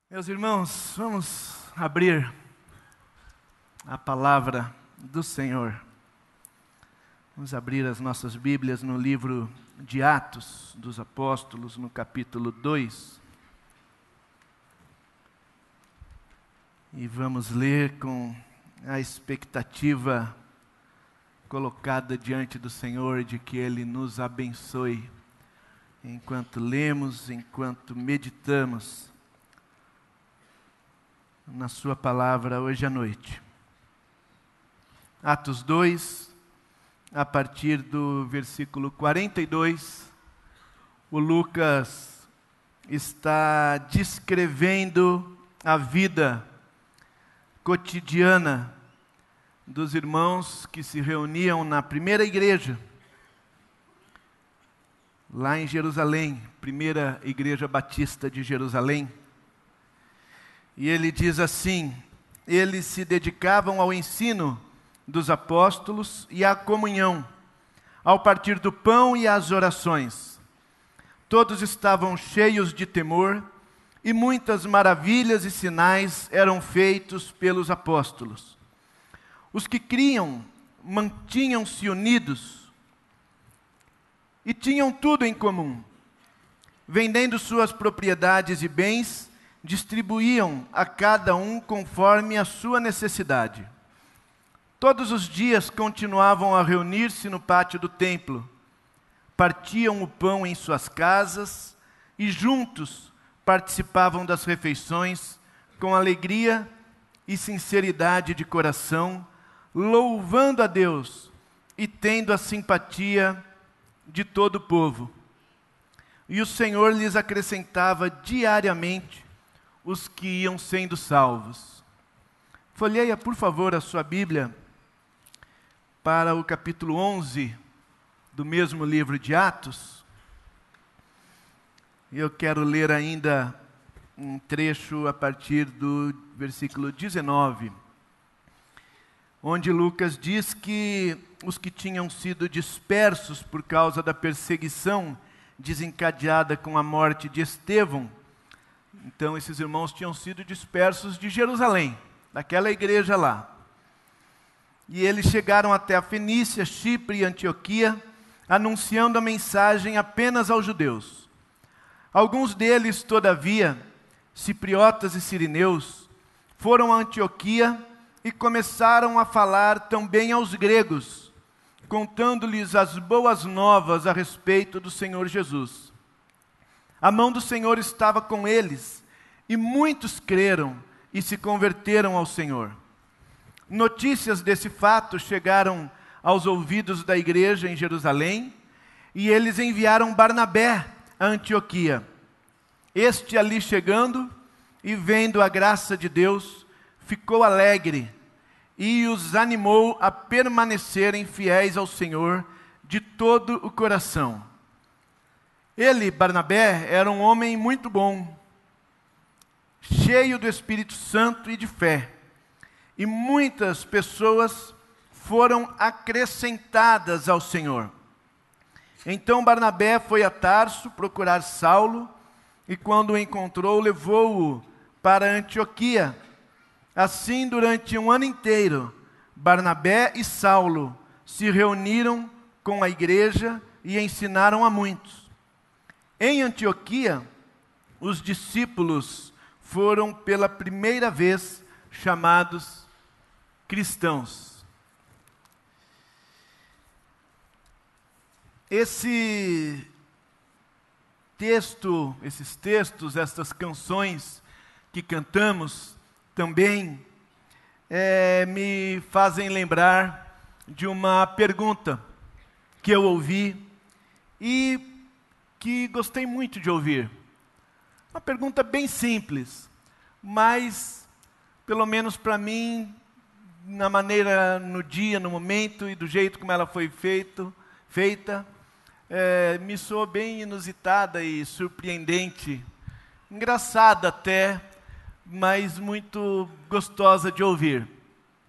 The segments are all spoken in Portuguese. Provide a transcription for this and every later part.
Meus irmãos, vamos abrir a palavra do Senhor. Vamos abrir as nossas Bíblias no livro de Atos dos Apóstolos, no capítulo 2. E vamos ler com a expectativa colocada diante do Senhor de que Ele nos abençoe enquanto lemos, enquanto meditamos na sua palavra hoje à noite. Atos 2, a partir do versículo 42, o Lucas está descrevendo a vida cotidiana dos irmãos que se reuniam na primeira igreja, lá em Jerusalém, primeira igreja batista de Jerusalém. E ele diz assim: eles se dedicavam ao ensino dos apóstolos e à comunhão, ao partir do pão e às orações. Todos estavam cheios de temor, e muitas maravilhas e sinais eram feitos pelos apóstolos. Os que criam mantinham-se unidos e tinham tudo em comum. Vendendo suas propriedades e bens, distribuíam a cada um conforme a sua necessidade. Todos os dias continuavam a reunir-se no pátio do templo, partiam o pão em suas casas e juntos participavam das refeições com alegria e sinceridade de coração, louvando a Deus e tendo a simpatia de todo o povo. E o Senhor lhes acrescentava diariamente os que iam sendo salvos. Folheia, por favor, a sua Bíblia para o capítulo 11 do mesmo livro de Atos. Eu quero ler ainda um trecho a partir do versículo 19, onde Lucas diz que os que tinham sido dispersos por causa da perseguição desencadeada com a morte de Estevão. Então, esses irmãos tinham sido dispersos de Jerusalém, daquela igreja lá. E eles chegaram até a Fenícia, Chipre e Antioquia, anunciando a mensagem apenas aos judeus. Alguns deles, todavia, cipriotas e sirineus, foram a Antioquia e começaram a falar também aos gregos, contando-lhes as boas novas a respeito do Senhor Jesus. A mão do Senhor estava com eles, e muitos creram e se converteram ao Senhor. Notícias desse fato chegaram aos ouvidos da igreja em Jerusalém, e eles enviaram Barnabé a Antioquia. Este ali chegando e vendo a graça de Deus, ficou alegre e os animou a permanecerem fiéis ao Senhor de todo o coração. Ele, Barnabé, era um homem muito bom, cheio do Espírito Santo e de fé, e muitas pessoas foram acrescentadas ao Senhor. Então Barnabé foi a Tarso procurar Saulo, e quando o encontrou, levou-o para Antioquia. Assim, durante um ano inteiro, Barnabé e Saulo se reuniram com a igreja e ensinaram a muitos. Em Antioquia, os discípulos foram pela primeira vez chamados cristãos. Esses textos, estas canções que cantamos também me fazem lembrar de uma pergunta que eu ouvi e que gostei muito de ouvir. Uma pergunta bem simples, mas, pelo menos para mim, na maneira, no dia, no momento e do jeito como ela foi feita, me soou bem inusitada e surpreendente, engraçada até, mas muito gostosa de ouvir.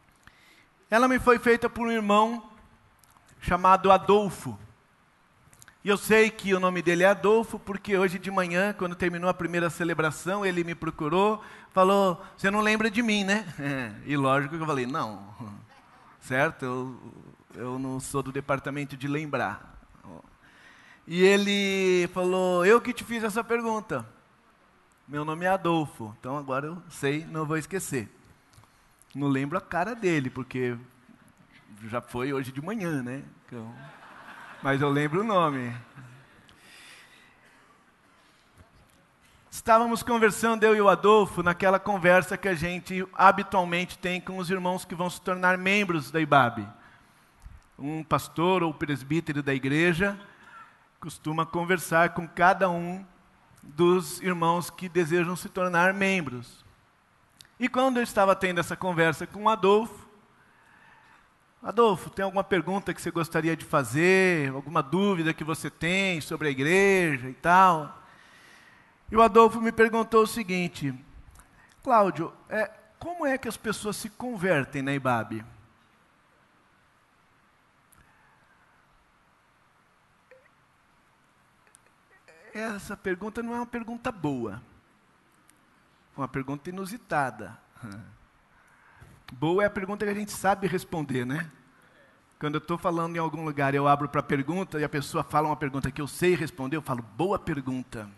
Ela me foi feita por um irmão chamado Adolfo. E eu sei que o nome dele é Adolfo, porque hoje de manhã, quando terminou a primeira celebração, ele me procurou, falou, você não lembra de mim, né? E lógico que eu falei, não, certo? Eu não sou do departamento de lembrar. E ele falou, eu que te fiz essa pergunta. Meu nome é Adolfo, então agora eu sei, não vou esquecer. Não lembro a cara dele, porque já foi hoje de manhã, né? Então, mas eu lembro o nome. Estávamos conversando, eu e o Adolfo, naquela conversa que a gente habitualmente tem com os irmãos que vão se tornar membros da IBAB. Um pastor ou presbítero da igreja costuma conversar com cada um dos irmãos que desejam se tornar membros. E quando eu estava tendo essa conversa com o Adolfo, tem alguma pergunta que você gostaria de fazer? Alguma dúvida que você tem sobre a igreja e tal? E o Adolfo me perguntou o seguinte, Cláudio, como é que as pessoas se convertem na IBAB? Essa pergunta não é uma pergunta boa. É uma pergunta inusitada. Boa é a pergunta que a gente sabe responder, né? Quando eu estou falando em algum lugar, eu abro para pergunta e a pessoa fala uma pergunta que eu sei responder, eu falo, boa pergunta.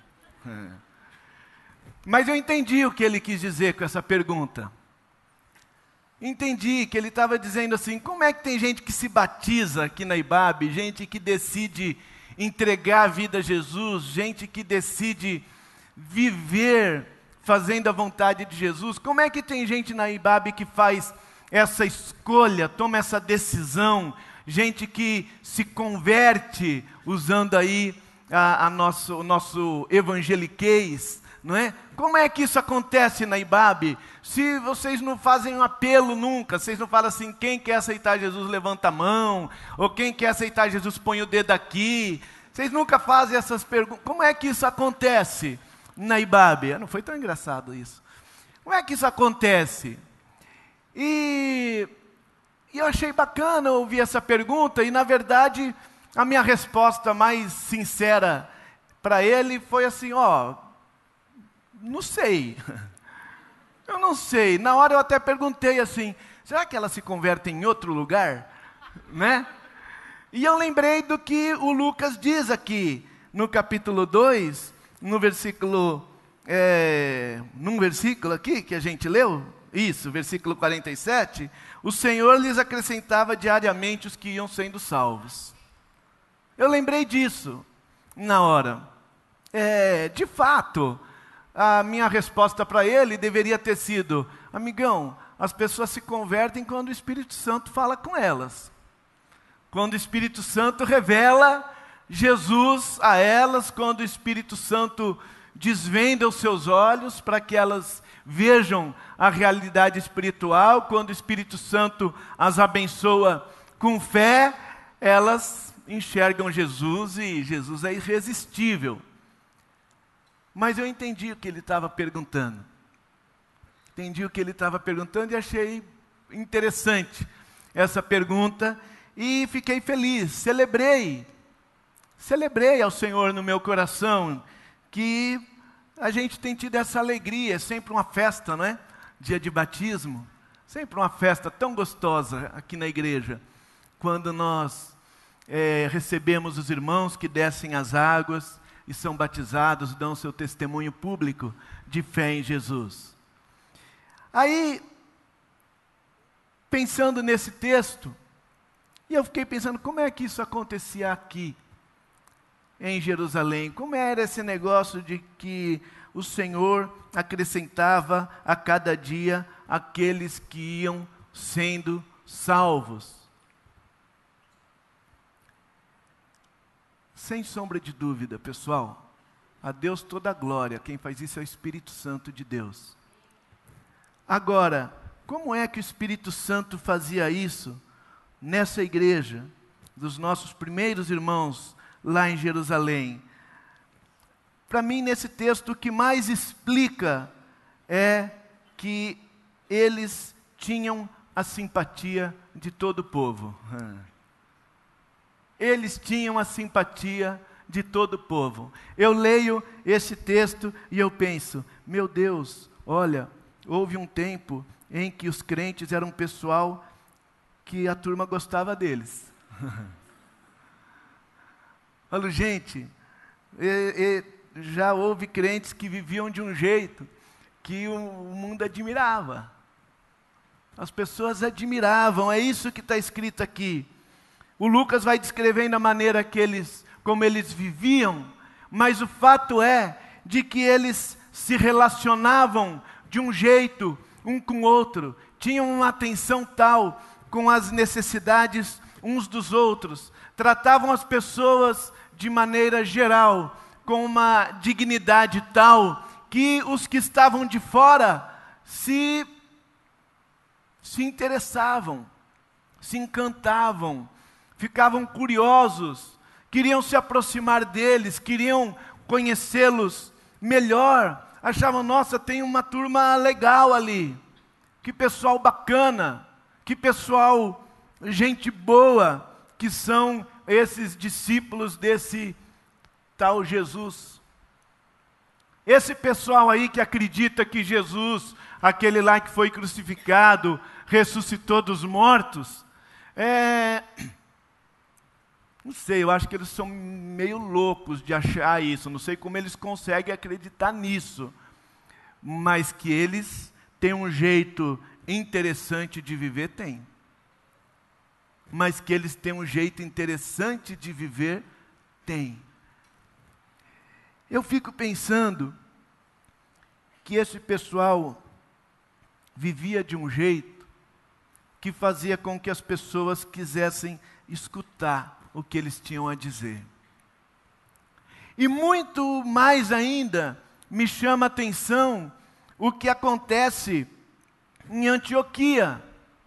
Mas eu entendi o que ele quis dizer com essa pergunta. Entendi que ele estava dizendo assim, como é que tem gente que se batiza aqui na IBAB, gente que decide entregar a vida a Jesus, gente que decide viver fazendo a vontade de Jesus, como é que tem gente na IBAB que faz essa escolha, toma essa decisão, gente que se converte usando aí o nosso evangeliquez, não é? Como é que isso acontece na IBAB? Se vocês não fazem um apelo nunca, vocês não falam assim, quem quer aceitar Jesus levanta a mão, ou quem quer aceitar Jesus põe o dedo aqui, vocês nunca fazem essas perguntas, como é que isso acontece na IBAB? Não foi tão engraçado isso. Como é que isso acontece? E eu achei bacana ouvir essa pergunta, e na verdade, a minha resposta mais sincera para ele foi assim, não sei. Eu não sei. Na hora eu até perguntei assim, será que ela se converte em outro lugar? Né? E eu lembrei do que o Lucas diz aqui, no capítulo 2, num versículo aqui que a gente leu, isso, versículo 47, o Senhor lhes acrescentava diariamente os que iam sendo salvos. Eu lembrei disso na hora. De fato, a minha resposta para ele deveria ter sido, amigão, as pessoas se convertem quando o Espírito Santo fala com elas. Quando o Espírito Santo revela Jesus a elas, quando o Espírito Santo desvenda os seus olhos para que elas vejam a realidade espiritual, quando o Espírito Santo as abençoa com fé, elas enxergam Jesus e Jesus é irresistível. Mas eu entendi o que ele estava perguntando. Entendi o que ele estava perguntando e achei interessante essa pergunta e fiquei feliz, celebrei ao Senhor no meu coração que a gente tem tido essa alegria, é sempre uma festa, não é? Dia de batismo, sempre uma festa tão gostosa aqui na igreja, quando nós recebemos os irmãos que descem as águas e são batizados, dão seu testemunho público de fé em Jesus. Aí, pensando nesse texto, e eu fiquei pensando, como é que isso acontecia aqui, em Jerusalém? Como era esse negócio de que o Senhor acrescentava a cada dia aqueles que iam sendo salvos? Sem sombra de dúvida, pessoal, a Deus toda a glória, quem faz isso é o Espírito Santo de Deus. Agora, como é que o Espírito Santo fazia isso nessa igreja, dos nossos primeiros irmãos lá em Jerusalém? Para mim, nesse texto, o que mais explica é que eles tinham a simpatia de todo o povo. Eles tinham a simpatia de todo o povo. Eu leio esse texto e eu penso, meu Deus, olha, houve um tempo em que os crentes eram um pessoal que a turma gostava deles. Falo, gente, já houve crentes que viviam de um jeito que o mundo admirava. As pessoas admiravam, é isso que está escrito aqui. O Lucas vai descrevendo a maneira como eles viviam, mas o fato é de que eles se relacionavam de um jeito, um com o outro, tinham uma atenção tal com as necessidades uns dos outros, tratavam as pessoas de maneira geral, com uma dignidade tal, que os que estavam de fora se interessavam, se encantavam, ficavam curiosos, queriam se aproximar deles, queriam conhecê-los melhor, achavam, nossa, tem uma turma legal ali, que pessoal bacana, que pessoal, gente boa, que são esses discípulos desse tal Jesus. Esse pessoal aí que acredita que Jesus, aquele lá que foi crucificado, ressuscitou dos mortos, não sei, eu acho que eles são meio loucos de achar isso, não sei como eles conseguem acreditar nisso, mas que eles têm um jeito interessante de viver, tem. Mas que eles têm um jeito interessante de viver, tem. Eu fico pensando que esse pessoal vivia de um jeito que fazia com que as pessoas quisessem escutar o que eles tinham a dizer. E muito mais ainda me chama a atenção o que acontece em Antioquia.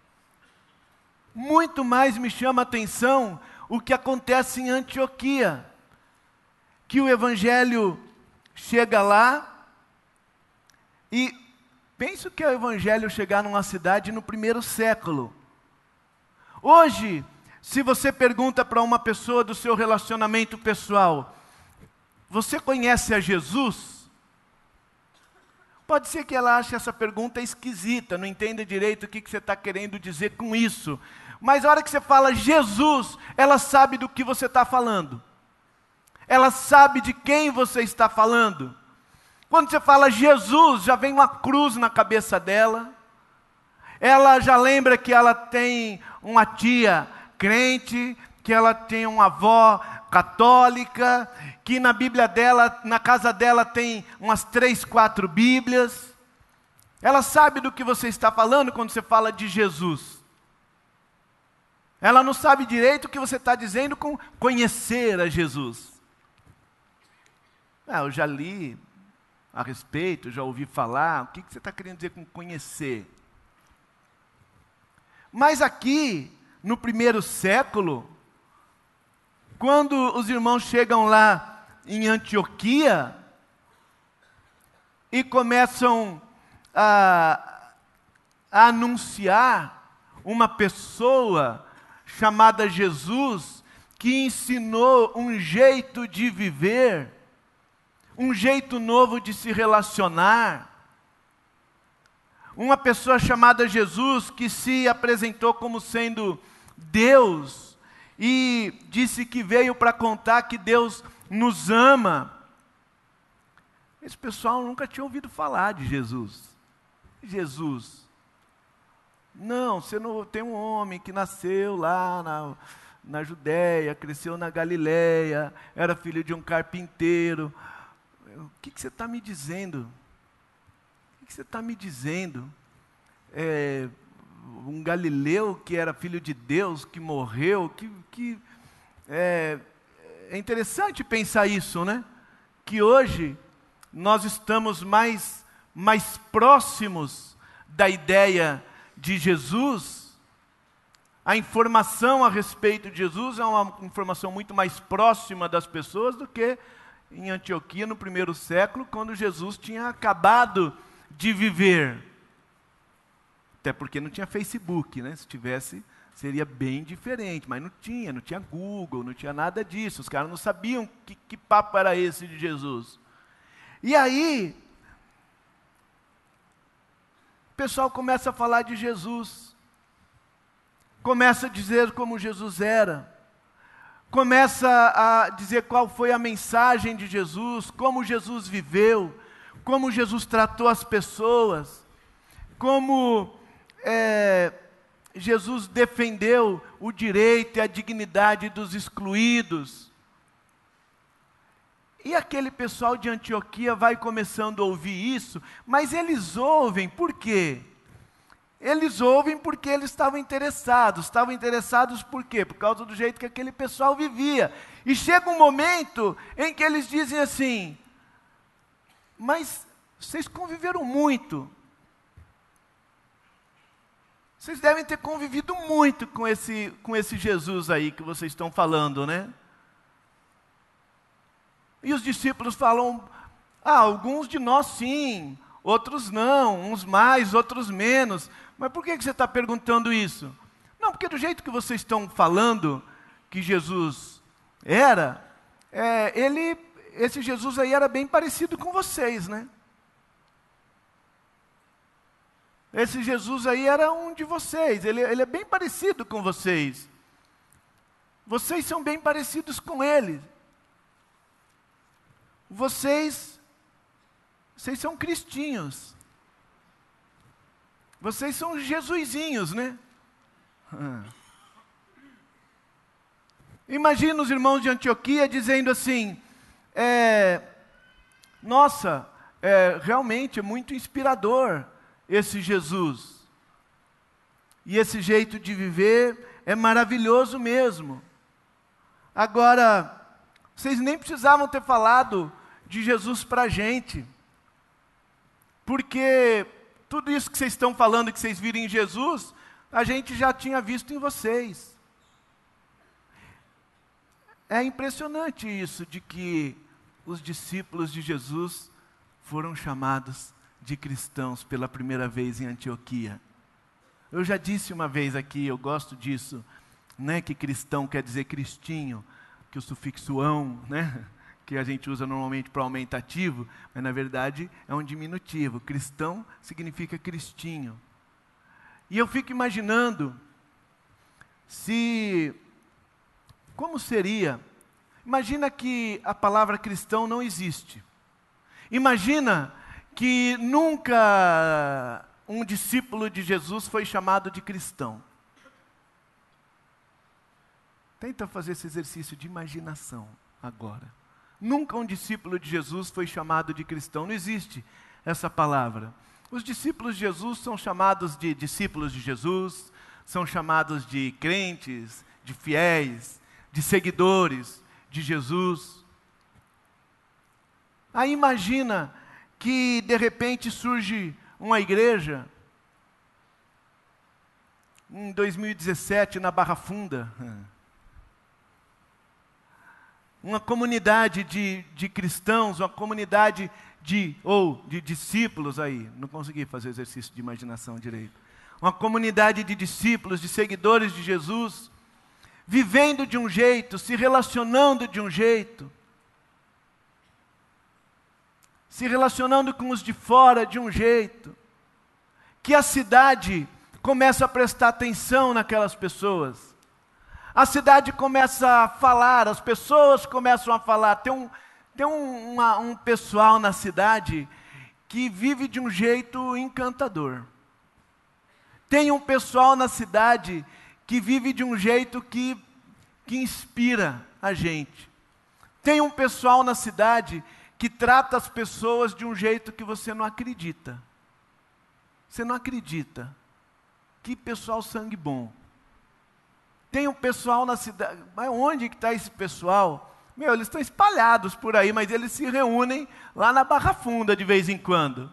Muito mais me chama a atenção o que acontece em Antioquia. Que o evangelho chega lá e penso que é o evangelho chegar numa cidade no primeiro século. Hoje, se você pergunta para uma pessoa do seu relacionamento pessoal, você conhece a Jesus? Pode ser que ela ache essa pergunta esquisita, não entenda direito o que você está querendo dizer com isso. Mas a hora que você fala Jesus, ela sabe do que você está falando. Ela sabe de quem você está falando. Quando você fala Jesus, já vem uma cruz na cabeça dela. Ela já lembra que ela tem uma tia crente, que ela tem uma avó católica, que na Bíblia dela, na casa dela tem umas 3, 4 Bíblias. Ela sabe do que você está falando quando você fala de Jesus. Ela não sabe direito o que você está dizendo com conhecer a Jesus. Eu já li a respeito, já ouvi falar, o que você está querendo dizer com conhecer? Mas aqui, no primeiro século, quando os irmãos chegam lá em Antioquia e começam a anunciar uma pessoa chamada Jesus, que ensinou um jeito de viver, um jeito novo de se relacionar, uma pessoa chamada Jesus que se apresentou como sendo Deus e disse que veio para contar que Deus nos ama. Esse pessoal nunca tinha ouvido falar de Jesus. Jesus. Não, você não tem um homem que nasceu lá na Judéia, cresceu na Galileia, era filho de um carpinteiro. O que você está me dizendo? O que você está me dizendo? Um galileu que era filho de Deus, que morreu, é interessante pensar isso, né? Que hoje nós estamos mais próximos da ideia de Jesus. A informação a respeito de Jesus é uma informação muito mais próxima das pessoas do que em Antioquia no primeiro século, quando Jesus tinha acabado de viver. Até porque não tinha Facebook, né? Se tivesse, Seria bem diferente, mas não tinha Google, não tinha nada disso. Os caras não sabiam que papo era esse de Jesus. E aí, o pessoal começa a falar de Jesus. Começa a dizer como Jesus era. Começa a dizer qual foi a mensagem de Jesus, como Jesus viveu, como Jesus tratou as pessoas, como Jesus defendeu o direito e a dignidade dos excluídos. E aquele pessoal de Antioquia vai começando a ouvir isso, mas eles ouvem por quê? Eles ouvem porque eles estavam interessados. Estavam interessados por quê? Por causa do jeito que aquele pessoal vivia. E chega um momento em que eles dizem assim: mas vocês conviveram muito. Vocês devem ter convivido muito com esse Jesus aí que vocês estão falando, né? E os discípulos falam: alguns de nós sim, outros não, uns mais, outros menos. Mas por que você está perguntando isso? Não, porque do jeito que vocês estão falando que Jesus era, esse Jesus aí era bem parecido com vocês, né? Esse Jesus aí era um de vocês, ele é bem parecido com vocês. Vocês são bem parecidos com ele. Vocês são cristinhos. Vocês são jesuizinhos, né? Imagina os irmãos de Antioquia dizendo assim: nossa, realmente é muito inspirador esse Jesus. E esse jeito de viver é maravilhoso mesmo. Agora, vocês nem precisavam ter falado de Jesus para a gente, porque tudo isso que vocês estão falando, que vocês viram em Jesus, a gente já tinha visto em vocês. É impressionante isso, de que os discípulos de Jesus foram chamados de cristãos pela primeira vez em Antioquia. Eu já disse uma vez aqui, eu gosto disso, né, que cristão quer dizer cristinho, que o sufixo ão, né, que a gente usa normalmente para aumentativo, mas na verdade é um diminutivo. Cristão significa cristinho. E eu fico imaginando como seria. Imagina que a palavra cristão não existe. Imagina que nunca um discípulo de Jesus foi chamado de cristão. Tenta fazer esse exercício de imaginação agora. Nunca um discípulo de Jesus foi chamado de cristão. Não existe essa palavra. Os discípulos de Jesus são chamados de discípulos de Jesus, são chamados de crentes, de fiéis, de seguidores de Jesus. Aí imagina que de repente surge uma igreja, em 2017 na Barra Funda, uma comunidade de cristãos, uma comunidade de discípulos aí, não consegui fazer exercício de imaginação direito, uma comunidade de discípulos, de seguidores de Jesus, vivendo de um jeito, se relacionando de um jeito, se relacionando com os de fora de um jeito, que a cidade começa a prestar atenção naquelas pessoas. A cidade começa a falar, as pessoas começam a falar. Tem um pessoal na cidade que vive de um jeito encantador. Tem um pessoal na cidade que vive de um jeito que inspira a gente. Tem um pessoal na cidade que trata as pessoas de um jeito que você não acredita. Você não acredita. Que pessoal sangue bom. Tem um pessoal na cidade, mas onde que está esse pessoal? Eles estão espalhados por aí, mas eles se reúnem lá na Barra Funda de vez em quando.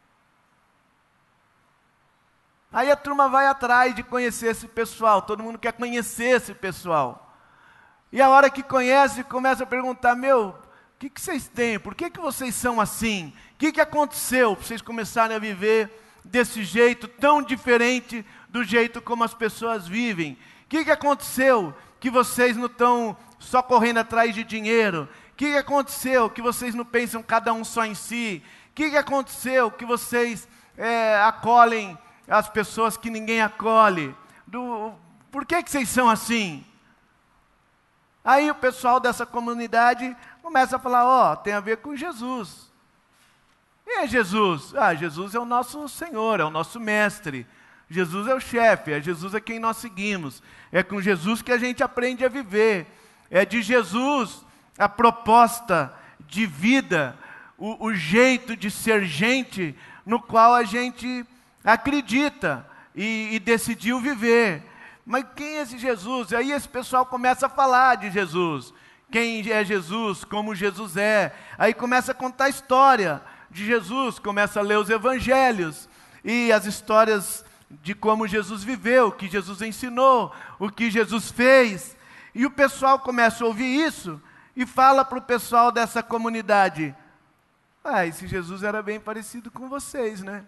Aí a turma vai atrás de conhecer esse pessoal, todo mundo quer conhecer esse pessoal. E a hora que conhece, começa a perguntar: o que vocês têm? Por que vocês são assim? O que aconteceu para vocês começarem a viver desse jeito tão diferente do jeito como as pessoas vivem? O que aconteceu que vocês não estão só correndo atrás de dinheiro? O que aconteceu que vocês não pensam cada um só em si? O que aconteceu que vocês acolhem as pessoas que ninguém acolhe? Por que vocês são assim? Aí o pessoal dessa comunidade começa a falar, tem a ver com Jesus. Quem é Jesus? Jesus é o nosso Senhor, é o nosso mestre. Jesus é o chefe, Jesus é quem nós seguimos. É com Jesus que a gente aprende a viver. É de Jesus a proposta de vida, o jeito de ser gente no qual a gente acredita e decidiu viver. Mas quem é esse Jesus? Aí esse pessoal começa a falar de Jesus. Quem é Jesus? Como Jesus é? Aí começa a contar a história de Jesus, começa a ler os evangelhos e as histórias de como Jesus viveu, o que Jesus ensinou, o que Jesus fez. E o pessoal começa a ouvir isso e fala para o pessoal dessa comunidade: esse Jesus era bem parecido com vocês, né?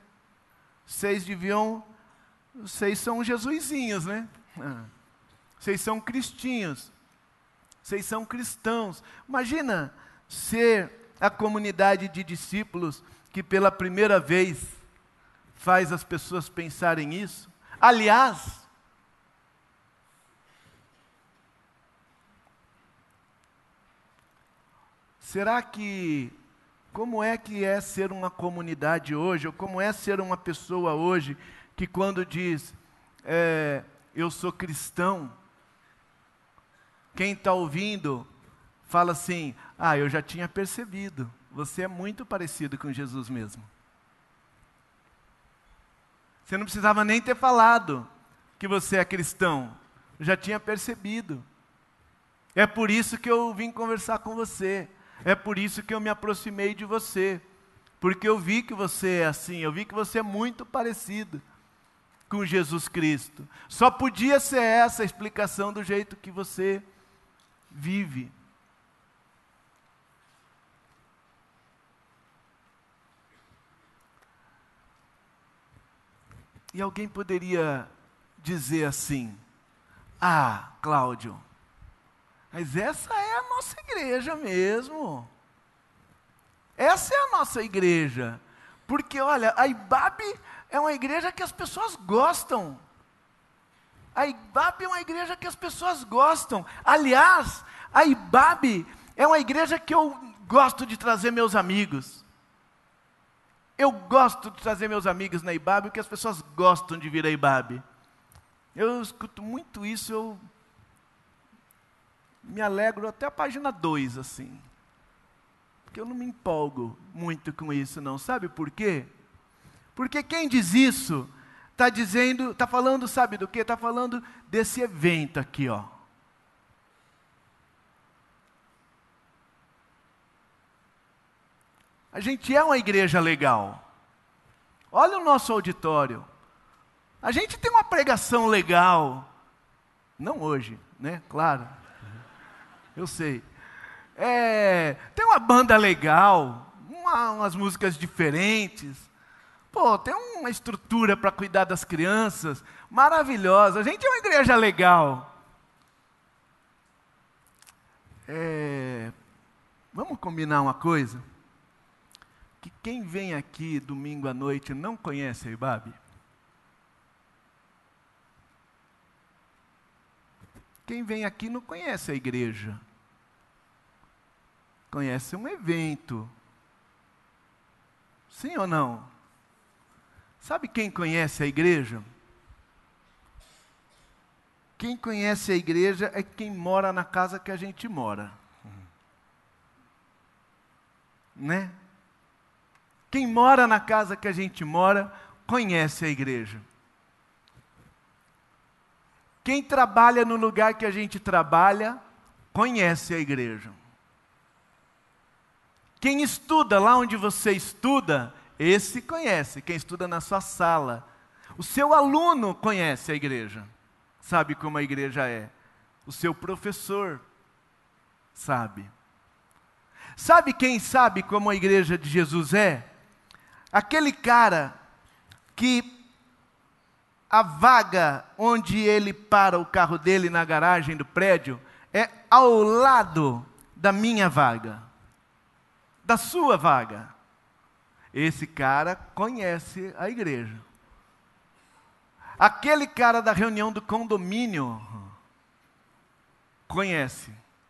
Vocês são Jesusinhos, né? Vocês são cristinhos, vocês são cristãos. Imagina ser a comunidade de discípulos que pela primeira vez faz as pessoas pensarem isso. Aliás, será que, como é que é ser uma comunidade hoje, ou como é ser uma pessoa hoje, que quando diz, eu sou cristão, quem está ouvindo fala assim, eu já tinha percebido, você é muito parecido com Jesus mesmo. Você não precisava nem ter falado que você é cristão, eu já tinha percebido. É por isso que eu vim conversar com você, é por isso que eu me aproximei de você, porque eu vi que você é assim, eu vi que você é muito parecido com Jesus Cristo. Só podia ser essa a explicação do jeito que você vive. E alguém poderia dizer assim, Cláudio, mas essa é a nossa igreja mesmo. Essa é a nossa igreja. Porque, olha, a IBAB é uma igreja que as pessoas gostam. A IBAB é uma igreja que as pessoas gostam. Aliás, a IBAB é uma igreja que eu gosto de trazer meus amigos. Eu gosto de trazer meus amigos na IBAB, porque as pessoas gostam de vir à IBAB. Eu escuto muito isso, eu me alegro até a página 2, assim. Porque eu não me empolgo muito com isso, não. Sabe por quê? Porque quem diz isso, está falando, sabe do quê? Está falando desse evento aqui, ó. A gente é uma igreja legal. Olha o nosso auditório. A gente tem uma pregação legal. Não hoje, né? Claro. Eu sei. Tem uma banda legal, umas músicas diferentes. Tem uma estrutura para cuidar das crianças, maravilhosa. A gente é uma igreja legal. Vamos combinar uma coisa? Que quem vem aqui domingo à noite não conhece a IBAB? Quem vem aqui não conhece a igreja. Conhece um evento. Sim ou não? Sabe quem conhece a igreja? Quem conhece a igreja é quem mora na casa que a gente mora. Né? Quem mora na casa que a gente mora, conhece a igreja. Quem trabalha no lugar que a gente trabalha, conhece a igreja. Quem estuda lá onde você estuda, esse conhece. Quem estuda na sua sala. O seu aluno conhece a igreja. Sabe como a igreja é. O seu professor sabe. Sabe quem sabe como a igreja de Jesus é? Aquele cara que a vaga onde ele para o carro dele na garagem do prédio é ao lado da minha vaga, da sua vaga. Esse cara conhece a igreja. Aquele cara da reunião do condomínio conhece.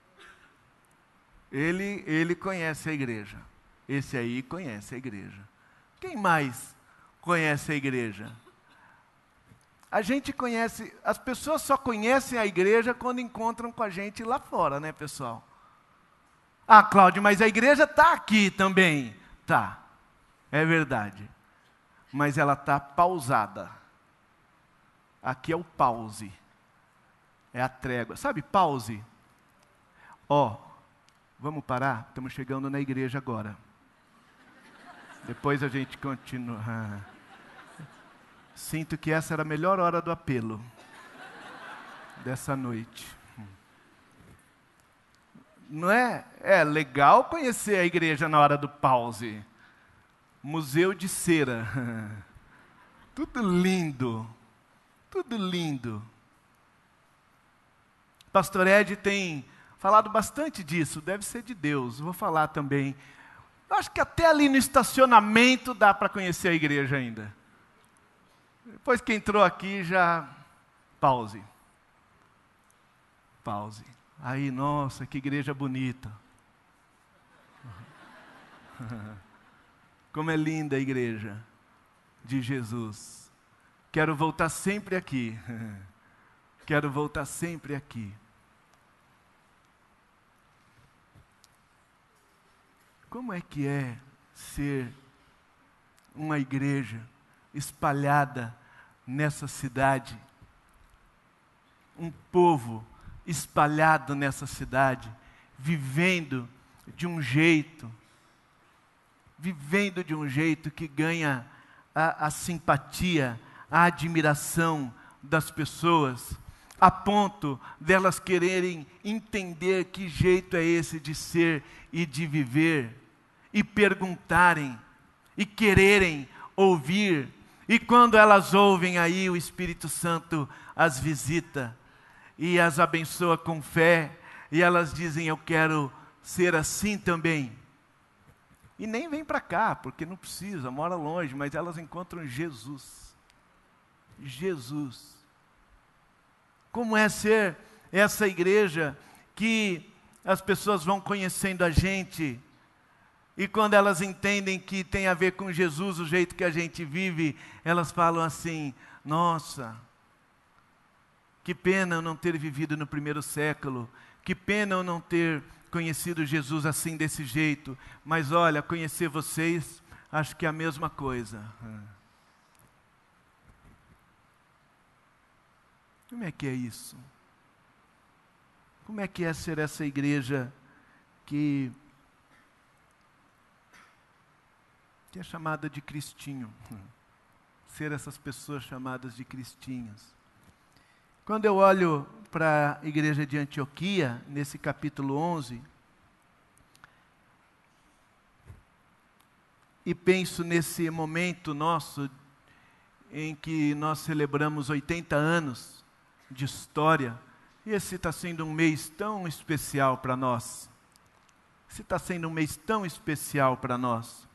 Ele conhece a igreja. Esse aí conhece a igreja. Quem mais conhece a igreja? A gente conhece, as pessoas só conhecem a igreja quando encontram com a gente lá fora, né, pessoal? Ah, Cláudio, mas a igreja está aqui também. Tá, é verdade. Mas ela está pausada. Aqui é o pause. É a trégua. Sabe, pause? Ó, vamos parar? Estamos chegando na igreja agora. Depois a gente continua. Sinto que essa era a melhor hora do apelo dessa noite. Não é? É legal conhecer a igreja na hora do pause. Museu de cera. Tudo lindo. Tudo lindo. Pastor Ed tem falado bastante disso. Deve ser de Deus. Vou falar também. Eu acho que até ali no estacionamento dá para conhecer a igreja ainda. Depois que entrou aqui, já pause. Pause. Aí, nossa, que igreja bonita. Como é linda a igreja de Jesus. Quero voltar sempre aqui. Quero voltar sempre aqui. Como é que é ser uma igreja espalhada nessa cidade? Um povo espalhado nessa cidade, vivendo de um jeito que ganha a simpatia, a admiração das pessoas, a ponto delas quererem entender que jeito é esse de ser e de viver, e perguntarem, e quererem ouvir, e quando elas ouvem aí, o Espírito Santo as visita, e as abençoa com fé, e elas dizem, eu quero ser assim também. E nem vem para cá, porque não precisa, mora longe, mas elas encontram Jesus. Jesus. Como é ser essa igreja que as pessoas vão conhecendo a gente, e quando elas entendem que tem a ver com Jesus, o jeito que a gente vive, elas falam assim, nossa, que pena eu não ter vivido no primeiro século, que pena eu não ter conhecido Jesus assim, desse jeito, mas olha, conhecer vocês, acho que é a mesma coisa. Como é que é isso? Como é que é ser essa igreja que é chamada de cristinho? Ser essas pessoas chamadas de cristinhos. Quando eu olho para a igreja de Antioquia, nesse capítulo 11, e penso nesse momento nosso, em que nós celebramos 80 anos de história, e esse está sendo um mês tão especial para nós. Esse está sendo um mês tão especial para nós.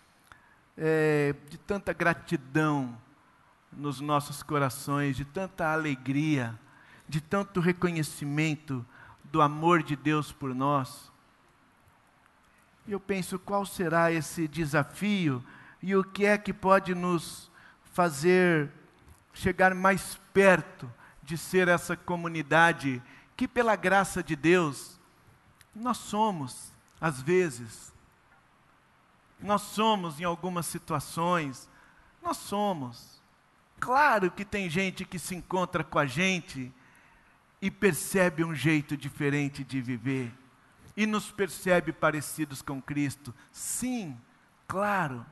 De tanta gratidão nos nossos corações, de tanta alegria, de tanto reconhecimento do amor de Deus por nós. E eu penso, qual será esse desafio e o que é que pode nos fazer chegar mais perto de ser essa comunidade que, pela graça de Deus, nós somos, às vezes. Nós somos em algumas situações, nós somos. Claro que tem gente que se encontra com a gente e percebe um jeito diferente de viver, e nos percebe parecidos com Cristo. Sim, claro.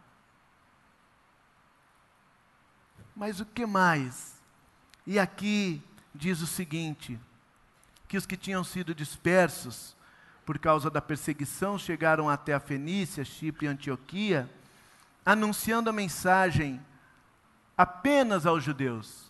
Mas o que mais? E aqui diz o seguinte, que os que tinham sido dispersos por causa da perseguição chegaram até a Fenícia, Chipre e Antioquia, anunciando a mensagem apenas aos judeus.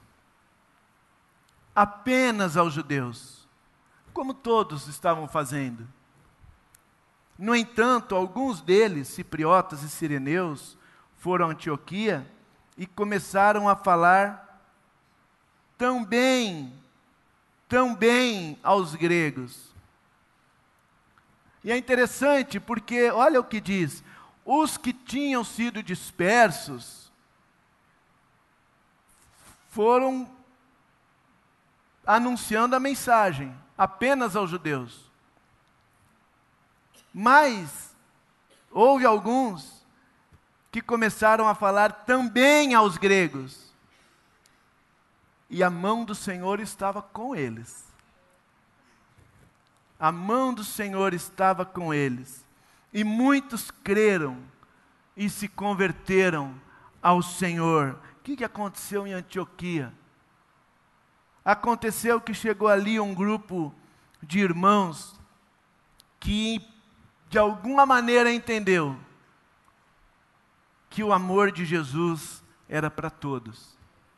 Apenas aos judeus, como todos estavam fazendo. No entanto, alguns deles, cipriotas e cireneus, foram a Antioquia e começaram a falar também aos gregos. E é interessante porque, olha o que diz, os que tinham sido dispersos foram anunciando a mensagem apenas aos judeus. Mas houve alguns que começaram a falar também aos gregos. E a mão do Senhor estava com eles. A mão do Senhor estava com eles. E muitos creram e se converteram ao Senhor. O que aconteceu em Antioquia? Aconteceu que chegou ali um grupo de irmãos que, de alguma maneira, entendeu que o amor de Jesus era para todos.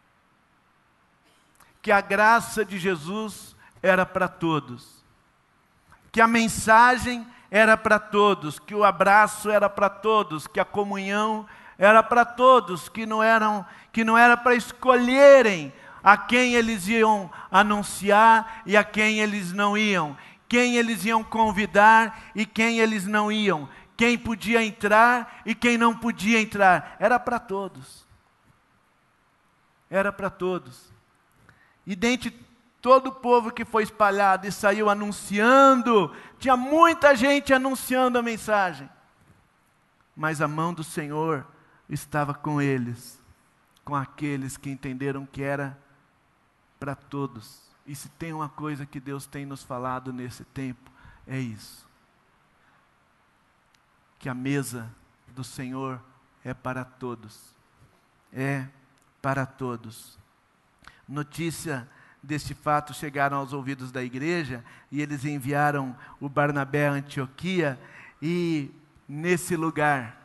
Que a graça de Jesus era para todos. Que a mensagem era para todos. Que o abraço era para todos. Que a comunhão era para todos. Que não era para escolherem a quem eles iam anunciar e a quem eles não iam, quem eles iam convidar e quem eles não iam, quem podia entrar e quem não podia entrar. Era para todos. Era para todos. E dentre todo o povo que foi espalhado e saiu anunciando, tinha muita gente anunciando a mensagem. Mas a mão do Senhor estava com eles, com aqueles que entenderam que era para todos. E se tem uma coisa que Deus tem nos falado nesse tempo, é isso. Que a mesa do Senhor é para todos. É para todos. Notícia deste fato chegaram aos ouvidos da igreja e eles enviaram o Barnabé a Antioquia e nesse lugar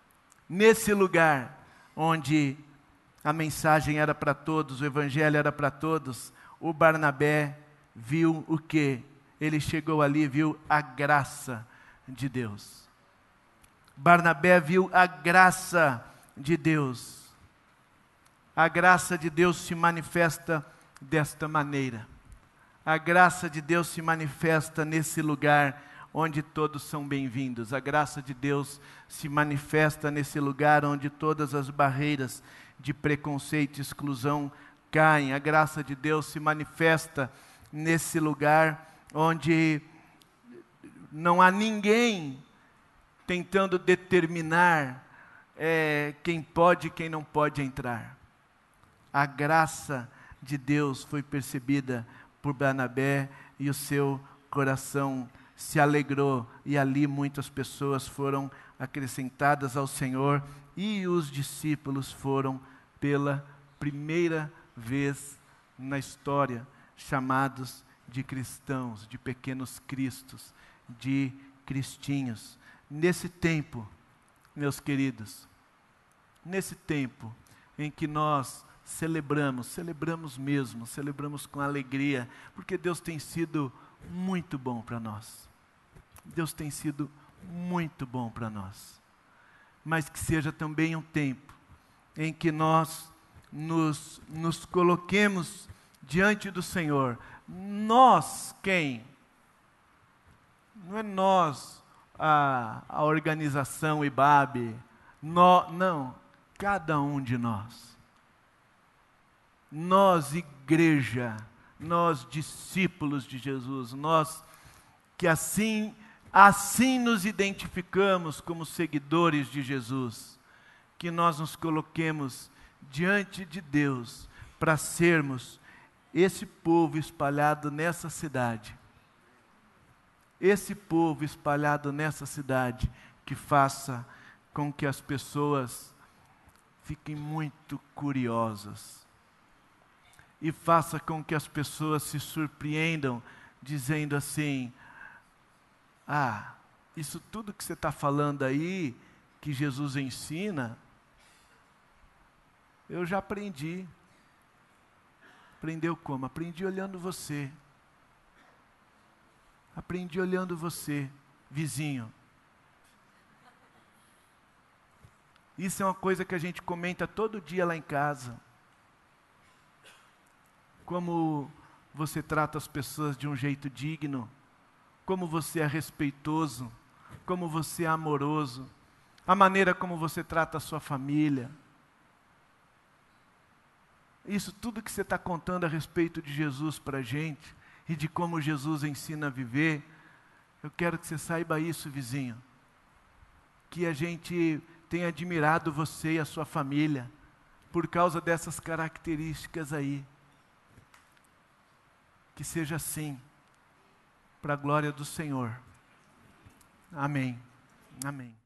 onde a mensagem era para todos, o evangelho era para todos, o Barnabé viu o quê? Ele chegou ali e viu a graça de Deus. Barnabé viu a graça de Deus. A graça de Deus se manifesta desta maneira. A graça de Deus se manifesta nesse lugar onde todos são bem-vindos. A graça de Deus se manifesta nesse lugar onde todas as barreiras de preconceito e exclusão caem. A graça de Deus se manifesta nesse lugar onde não há ninguém tentando determinar quem pode e quem não pode entrar. A graça de Deus foi percebida por Barnabé e o seu coração se alegrou. E ali muitas pessoas foram acrescentadas ao Senhor e os discípulos foram pela primeira vez na história chamados de cristãos, de pequenos cristos, de cristinhos. Nesse tempo, meus queridos, nesse tempo em que nós celebramos mesmo, celebramos com alegria, porque Deus tem sido muito bom para nós. Deus tem sido muito bom para nós. Mas que seja também um tempo em que nós nos coloquemos diante do Senhor. Nós, quem? Não é nós, a organização IBAB, não, cada um de nós. Nós, igreja, nós, discípulos de Jesus, nós que assim nos identificamos como seguidores de Jesus, que nós nos coloquemos diante de Deus para sermos esse povo espalhado nessa cidade. Esse povo espalhado nessa cidade que faça com que as pessoas fiquem muito curiosas e faça com que as pessoas se surpreendam, dizendo assim: isso tudo que você está falando aí, que Jesus ensina, Eu já aprendi. Aprendeu como? Aprendi olhando você. Aprendi olhando você, vizinho. Isso é uma coisa que a gente comenta todo dia lá em casa. Como você trata as pessoas de um jeito digno, como você é respeitoso, como você é amoroso, a maneira como você trata a sua família. Isso tudo que você está contando a respeito de Jesus para a gente e de como Jesus ensina a viver, eu quero que você saiba isso, vizinho. Que a gente tem admirado você e a sua família por causa dessas características aí. Que seja assim, para a glória do Senhor. Amém. Amém.